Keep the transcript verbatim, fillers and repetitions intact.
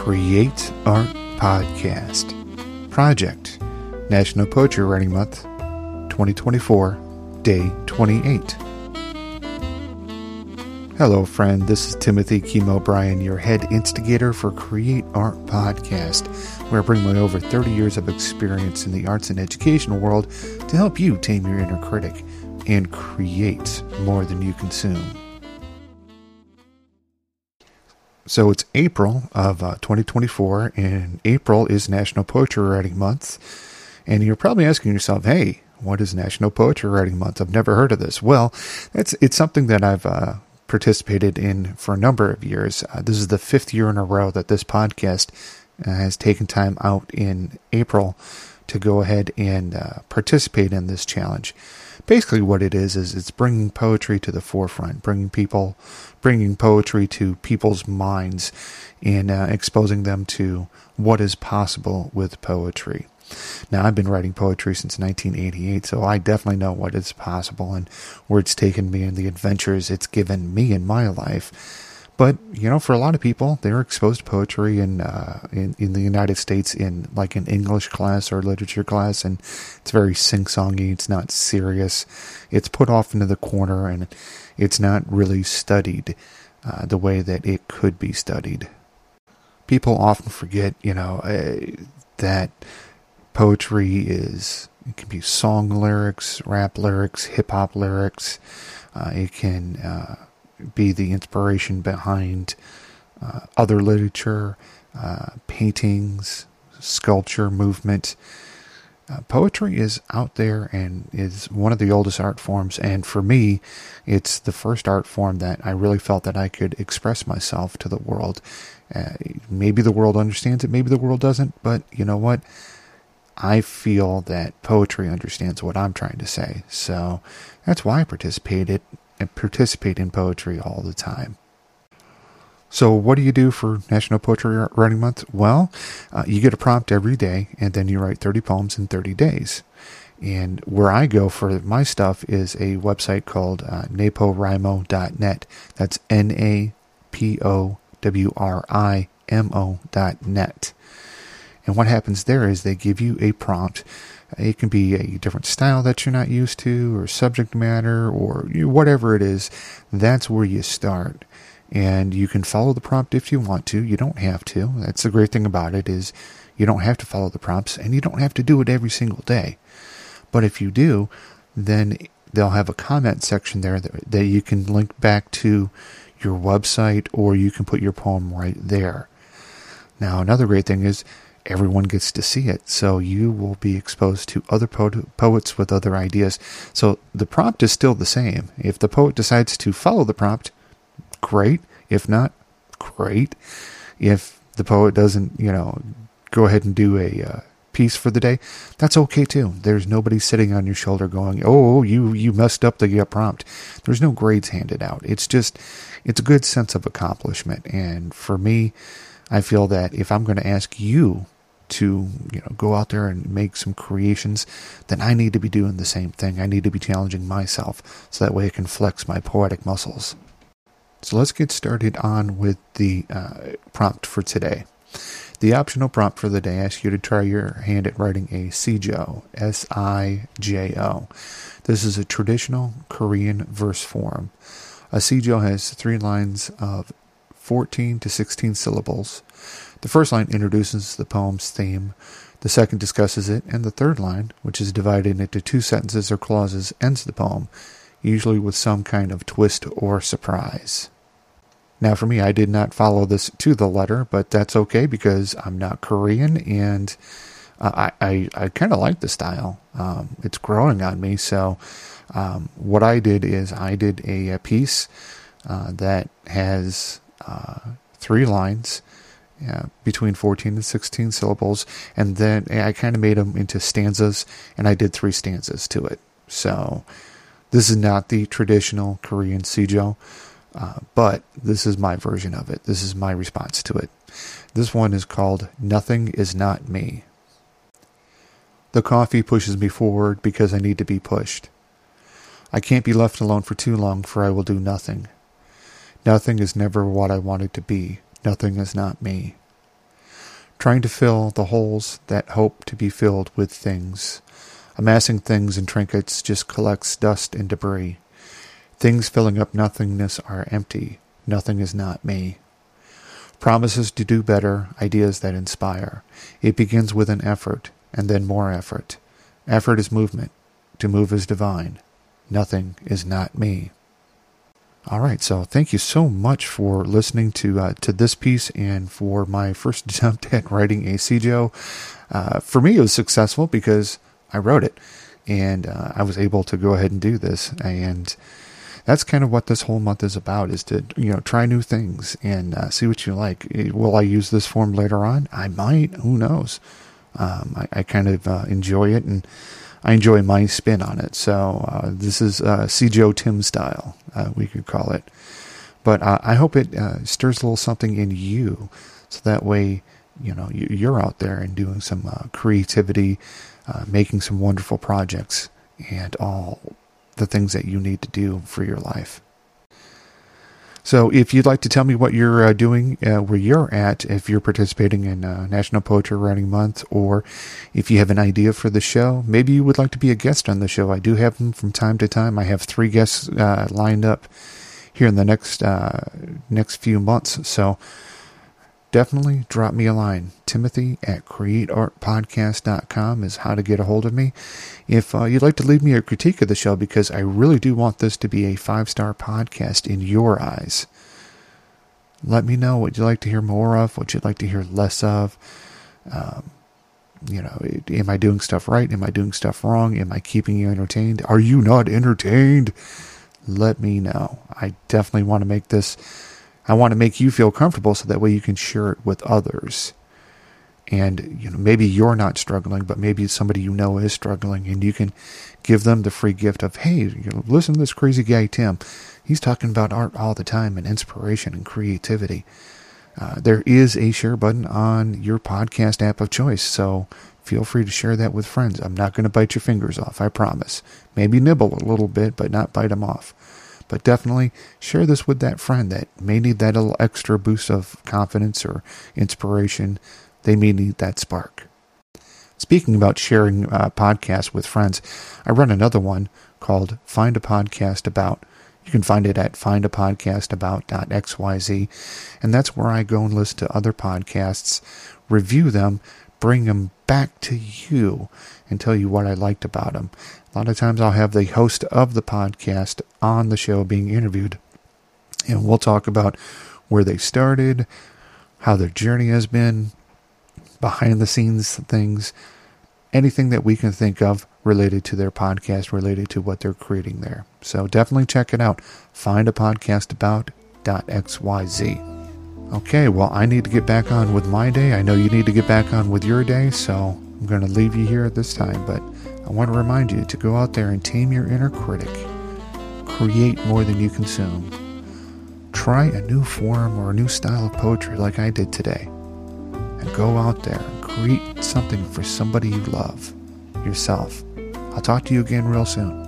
Create Art Podcast. Project National Poetry Writing Month twenty twenty-four, Day twenty-eight. Hello, friend. This is Timothy Kim O'Brien, your head instigator for Create Art Podcast, where I bring my over thirty years of experience in the arts and educational world to help you tame your inner critic and create more than you consume. So it's April of uh, twenty twenty-four, and April is National Poetry Writing Month. And you're probably asking yourself, hey, what is National Poetry Writing Month? I've never heard of this. Well, it's, it's something that I've uh, participated in for a number of years. Uh, this is the fifth year in a row that this podcast uh, has taken time out in April to go ahead and uh, participate in this challenge. Basically what it is, is it's bringing poetry to the forefront, bringing people, bringing poetry to people's minds and uh, exposing them to what is possible with poetry. Now, I've been writing poetry since nineteen eighty-eight, so I definitely know what is possible and where it's taken me and the adventures it's given me in my life. But, you know, for a lot of people, they're exposed to poetry in, uh, in in the United States in like an English class or literature class, and it's very sing-songy, it's not serious, it's put off into the corner, and it's not really studied uh, the way that it could be studied. People often forget, you know, uh, that poetry is, it can be song lyrics, rap lyrics, hip-hop lyrics, uh, it can... Uh, be the inspiration behind uh, other literature, uh, paintings, sculpture, movement. Uh, poetry is out there and is one of the oldest art forms, and for me, it's the first art form that I really felt that I could express myself to the world. Uh, maybe the world understands it, maybe the world doesn't, but you know what? I feel that poetry understands what I'm trying to say, so that's why I participated and participate in poetry all the time. So what do you do for National Poetry Writing Month? Well, uh, you get a prompt every day, and then you write thirty poems in thirty days. And where I go for my stuff is a website called uh, naporimo dot net. That's N A P O W R I M O dot net. And what happens there is they give you a prompt. It can be a different style that you're not used to, or subject matter, or whatever it is. That's where you start. And you can follow the prompt if you want to. You don't have to. That's the great thing about it, is you don't have to follow the prompts, and you don't have to do it every single day. But if you do, then they'll have a comment section there that, that you can link back to your website, or you can put your poem right there. Now, another great thing is everyone gets to see it, so you will be exposed to other po- poets with other ideas. So the prompt is still the same. If the poet decides to follow the prompt, great. If not, great. If the poet doesn't, you know, go ahead and do a uh, piece for the day, that's okay too. There's nobody sitting on your shoulder going, oh, you, you messed up the uh, prompt. There's no grades handed out. It's just, it's a good sense of accomplishment. And for me, I feel that if I'm going to ask you to, you know, go out there and make some creations, then I need to be doing the same thing. I need to be challenging myself so that way I can flex my poetic muscles. So let's get started on with the uh, prompt for today. The optional prompt for the day asks you to try your hand at writing a sijo, S I J O. This is a traditional Korean verse form. A sijo has three lines of fourteen to sixteen syllables. The first line introduces the poem's theme, the second discusses it, and the third line, which is divided into two sentences or clauses, ends the poem, usually with some kind of twist or surprise. Now for me, I did not follow this to the letter, but that's okay because I'm not Korean, and uh, I, I, I kind of like the style. Um, it's growing on me, so um, what I did is I did a, a piece uh, that has uh, three lines, Yeah, between fourteen and sixteen syllables, and then I kind of made them into stanzas, and I did three stanzas to it. So this is not the traditional Korean sijo, uh, but this is my version of it. This is my response to it. This one is called Nothing Is Not Me. The coffee pushes me forward because I need to be pushed. I can't be left alone for too long, for I will do nothing. Nothing is never what I want it to be. Nothing is not me. trying to fill the holes that hope to be filled with things. Amassing things and trinkets just collects dust and debris. Things filling up nothingness are empty. Nothing is not me. Promises to do better, ideas that inspire. It begins with an effort, and then more effort. Effort is movement. To move is divine. Nothing is not me. All right, so thank you so much for listening to uh, to this piece and for my first attempt at writing a C J O. Uh, for me, it was successful because I wrote it, and uh, I was able to go ahead and do this. And that's kind of what this whole month is about: is to you know try new things and uh, see what you like. Will I use this form later on? I might. Who knows? Um, I, I kind of uh, enjoy it, and I enjoy my spin on it. So uh, this is uh, C J O Tim style, uh, we could call it. But uh, I hope it uh, stirs a little something in you, so that way, you know, you're out there and doing some uh, creativity, uh, making some wonderful projects, and all the things that you need to do for your life. So if you'd like to tell me what you're uh, doing, uh, where you're at, if you're participating in uh, National Poetry Writing Month, or if you have an idea for the show, maybe you would like to be a guest on the show. I do have them from time to time. I have three guests uh, lined up here in the next uh, next few months. So definitely drop me a line. Timothy at create art podcast dot com is how to get a hold of me. If uh, you'd like to leave me a critique of the show, because I really do want this to be a five-star podcast in your eyes, let me know what you'd like to hear more of, what you'd like to hear less of. Um, you know, am I doing stuff right? Am I doing stuff wrong? Am I keeping you entertained? Are you not entertained? Let me know. I definitely want to make this... I want to make you feel comfortable so that way you can share it with others. And, you know, maybe you're not struggling, but maybe somebody you know is struggling, and you can give them the free gift of, hey, you know, listen to this crazy guy, Tim. He's talking about art all the time and inspiration and creativity. Uh, there is a share button on your podcast app of choice, so feel free to share that with friends. I'm not going to bite your fingers off, I promise. Maybe nibble a little bit, but not bite them off. But definitely share this with that friend that may need that little extra boost of confidence or inspiration. They may need that spark. Speaking about sharing uh, podcasts with friends, I run another one called Find a Podcast About. You can find it at find a podcast about dot x y z, and that's where I go and listen to other podcasts, review them, bring them back to you, and tell you what I liked about them. A lot of times I'll have the host of the podcast on the show being interviewed, and we'll talk about where they started, how their journey has been, behind the scenes things, anything that we can think of related to their podcast, related to what they're creating there. So definitely check it out. find a podcast about dot x y z. Okay, well, I need to get back on with my day. I know you need to get back on with your day, so I'm going to leave you here at this time, but I want to remind you to go out there and tame your inner critic. Create more than you consume. Try a new form or a new style of poetry like I did today. And go out there and create something for somebody you love. Yourself. I'll talk to you again real soon.